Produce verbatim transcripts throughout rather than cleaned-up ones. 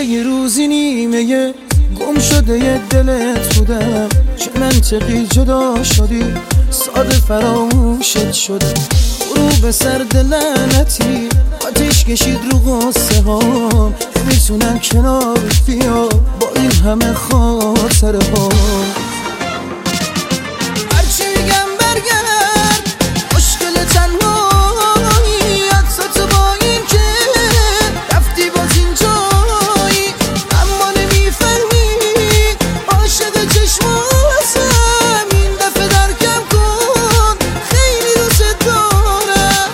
یه روزی نیمه گم شده یه دلت بودم، چه منطقی جدا شدی، ساده فراموشت شده. غروب سرد لعنتی آتیش کشید رو غصه ها، نمیتونم کنارت بیا با این همه خاطره ها. هرچی میگم برگرد مشکل تنهایی، حتی تو با این که رفتی باز اینجایی، اما نمیفهمی عاشق چشماتم. این دفعه درکم کن خیلی دوست دارم.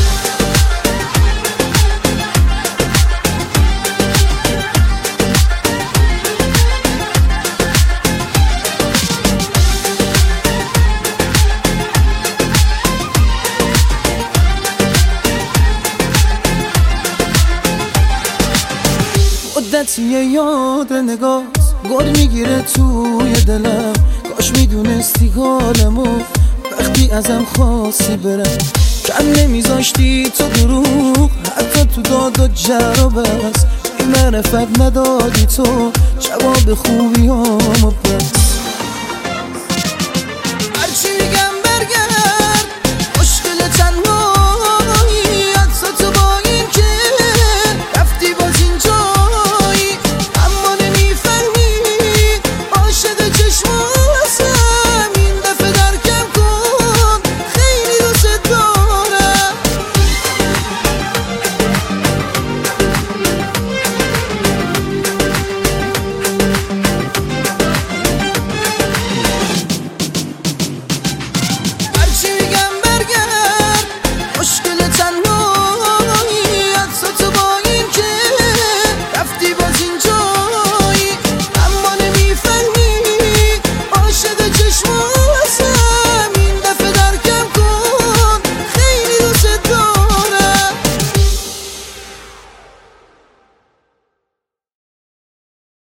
مدتیه یاد نگاه گل میگیره توی دلم، کاش میدونستی حالمو وقتی ازم خواستی برم. کم نمیذاشتی تو دروغ حتی تو داد و جر و بس، بی معرفت ندادی تو جواب خوبیامو بس.